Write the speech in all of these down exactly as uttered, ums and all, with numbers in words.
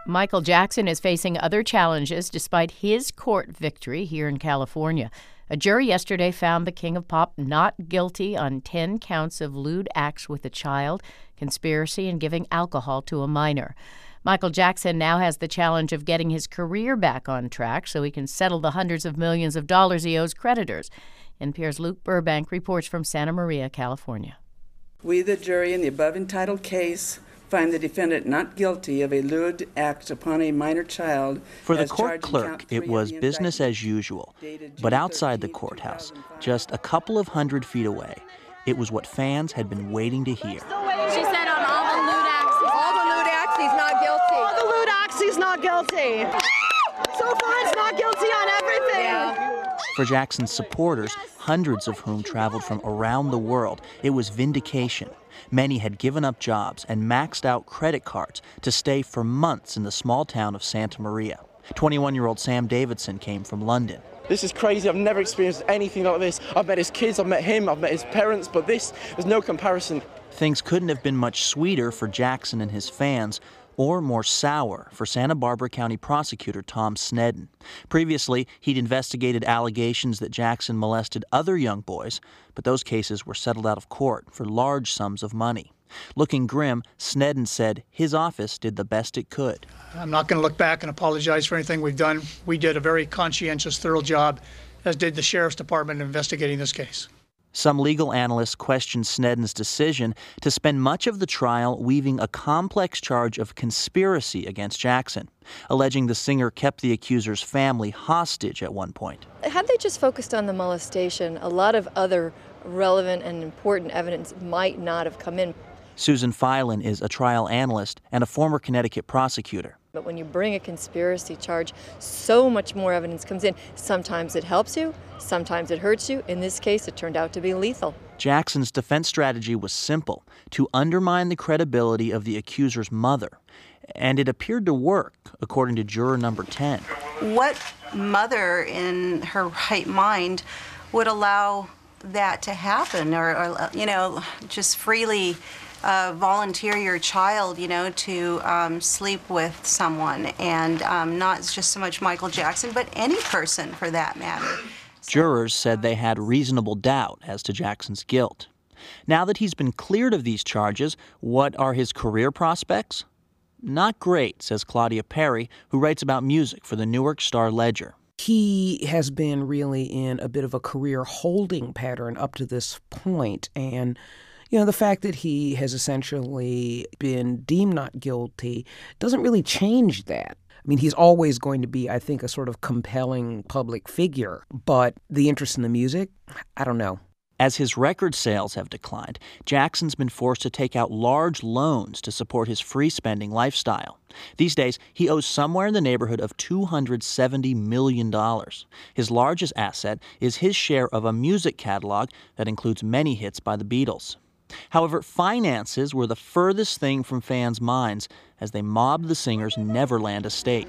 Michael Jackson is facing other challenges despite his court victory here in California. A jury yesterday found the King of Pop not guilty on ten counts of lewd acts with a child, conspiracy, and giving alcohol to a minor. Michael Jackson now has the challenge of getting his career back on track so he can settle the hundreds of millions of dollars he owes creditors. N P R's Luke Burbank reports from Santa Maria, California. We, the jury, in the above entitled case, find the defendant not guilty of a lewd act upon a minor child. For the court clerk, it was business as usual. But outside the courthouse, just a couple of hundred feet away, it was what fans had been waiting to hear. She said on all the lewd acts, all the lewd acts, he's not guilty. All the lewd acts, he's not guilty. So far, it's not guilty on everything. Yeah. For Jackson's supporters, hundreds of whom traveled from around the world, it was vindication. Many had given up jobs and maxed out credit cards to stay for months in the small town of Santa Maria. twenty-one-year-old Sam Davidson came from London. This is crazy. I've never experienced anything like this. I've met his kids, I've met him, I've met his parents, but this, there's no comparison. Things couldn't have been much sweeter for Jackson and his fans, or more sour for Santa Barbara County prosecutor Tom Sneddon. Previously, he'd investigated allegations that Jackson molested other young boys, but those cases were settled out of court for large sums of money. Looking grim, Sneddon said his office did the best it could. I'm not going to look back and apologize for anything we've done. We did a very conscientious, thorough job, as did the Sheriff's Department, investigating this case. Some legal analysts questioned Sneddon's decision to spend much of the trial weaving a complex charge of conspiracy against Jackson, alleging the singer kept the accuser's family hostage at one point. Had they just focused on the molestation, a lot of other relevant and important evidence might not have come in. Susan Filan is a trial analyst and a former Connecticut prosecutor. But when you bring a conspiracy charge, so much more evidence comes in. Sometimes it helps you, sometimes it hurts you. In this case, it turned out to be lethal. Jackson's defense strategy was simple, to undermine the credibility of the accuser's mother. And it appeared to work, according to juror number ten. What mother in her right mind would allow that to happen, or, or you know, just freely Uh, volunteer your child, you know, to um, sleep with someone, and um, not just so much Michael Jackson, but any person for that matter. So, Jurors said they had reasonable doubt as to Jackson's guilt. Now that he's been cleared of these charges, what are his career prospects? Not great, says Claudia Perry, who writes about music for the Newark Star-Ledger. He has been really in a bit of a career holding pattern up to this point, and you know, the fact that he has essentially been deemed not guilty doesn't really change that. I mean, he's always going to be, I think, a sort of compelling public figure. But the interest in the music, I don't know. As his record sales have declined, Jackson's been forced to take out large loans to support his free-spending lifestyle. These days, he owes somewhere in the neighborhood of two hundred seventy million dollars. His largest asset is his share of a music catalog that includes many hits by the Beatles. However, finances were the furthest thing from fans' minds as they mobbed the singer's Neverland estate.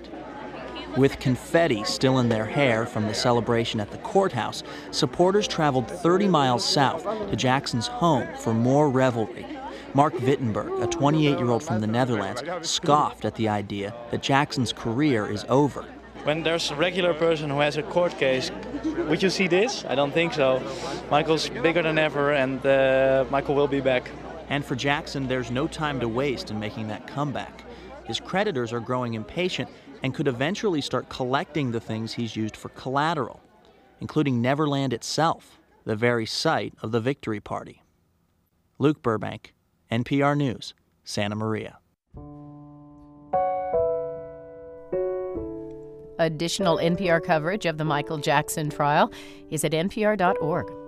With confetti still in their hair from the celebration at the courthouse, supporters traveled thirty miles south to Jackson's home for more revelry. Mark Wittenberg, a twenty-eight-year-old from the Netherlands, scoffed at the idea that Jackson's career is over. When there's a regular person who has a court case, would you see this? I don't think so. Michael's bigger than ever, and uh, Michael will be back. And for Jackson, there's no time to waste in making that comeback. His creditors are growing impatient and could eventually start collecting the things he's used for collateral, including Neverland itself, the very site of the victory party. Luke Burbank, N P R News, Santa Maria. Additional N P R coverage of the Michael Jackson trial is at N P R dot org.